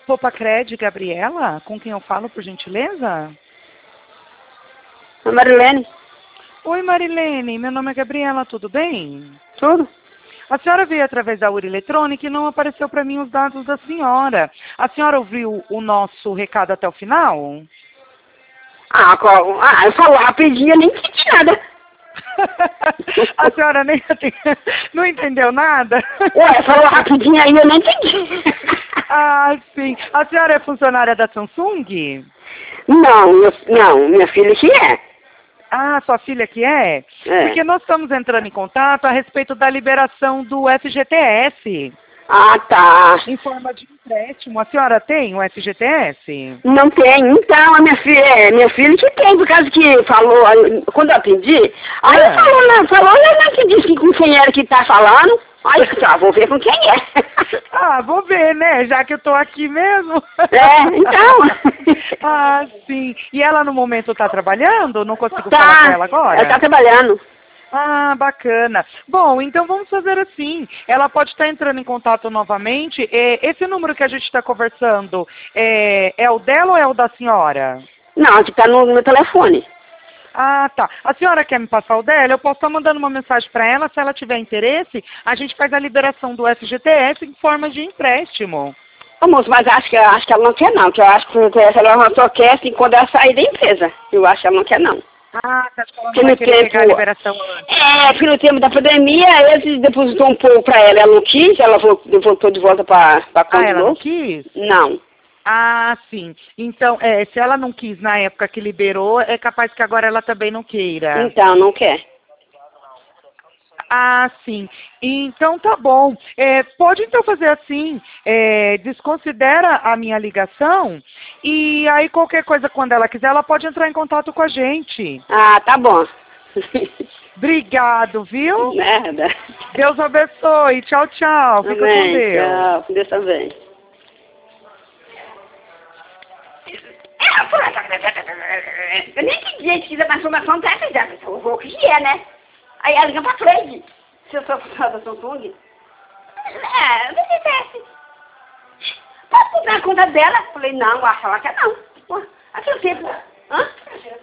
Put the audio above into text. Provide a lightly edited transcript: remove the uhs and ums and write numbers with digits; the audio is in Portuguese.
Popacred, Gabriela? Com quem eu falo, por gentileza? A Marilene. Oi, Marilene. Meu nome é Gabriela, tudo bem? Tudo? A senhora veio através da urna eletrônica e não apareceu para mim os dados da senhora. A senhora ouviu o nosso recado até o final? Eu falo rapidinho, eu nem entendi nada. A senhora nem não entendeu nada? Ué, falou rapidinho aí, eu nem entendi. Ah, sim. A senhora é funcionária da Samsung? Não, minha filha que é. Ah, sua filha que é? Porque nós estamos entrando em contato a respeito da liberação do FGTS. Ah, tá. Em forma de empréstimo. A senhora tem o FGTS? Não tem. Então, a minha filha que tem, por causa que falou, quando eu atendi, aí falou, que disse que com quem era que tá falando. Aí eu disse, vou ver com quem é. Ah, vou ver, né? Já que eu tô aqui mesmo. Então. Ah, sim. E ela no momento tá trabalhando? Não consigo falar com ela agora? Ela tá trabalhando. Ah, bacana. Bom, então vamos fazer assim. Ela pode estar entrando em contato novamente. Esse número que a gente está conversando, é o dela ou é o da senhora? Não, que tá no meu telefone. Ah, tá. A senhora quer me passar o dela? Eu posso estar mandando uma mensagem para ela. Se ela tiver interesse, a gente faz a liberação do FGTS em forma de empréstimo. Ô, moço, mas acho que ela não quer não. Que eu acho que ela só quer assim, quando ela sair da empresa. Eu acho que ela não quer não. Ah, tá falando que vai querer pegar a liberação antes. Porque no tempo da pandemia, eles depositou um pouco pra ela. Ela não quis, ela voltou de volta pra conta. Ah, ela não quis? Não. Ah, sim. Então, se ela não quis na época que liberou, é capaz que agora ela também não queira. Então, não quer. Ah, sim. Então tá bom. Pode então fazer assim, desconsidera a minha ligação e aí qualquer coisa quando ela quiser, ela pode entrar em contato com a gente. Ah, tá bom. Obrigado, viu? Nada. Deus abençoe. Tchau, tchau. Fica com Deus. Tchau, com Deus também. Eu nem entendi, a gente quis a transformação técnica, o que é, né? Aí ela liga pra frente. Se eu sou funcionária da Samsung, não sei se pode botar na conta dela. Falei, não, acho ela quer não. Aquele tempo. Hã?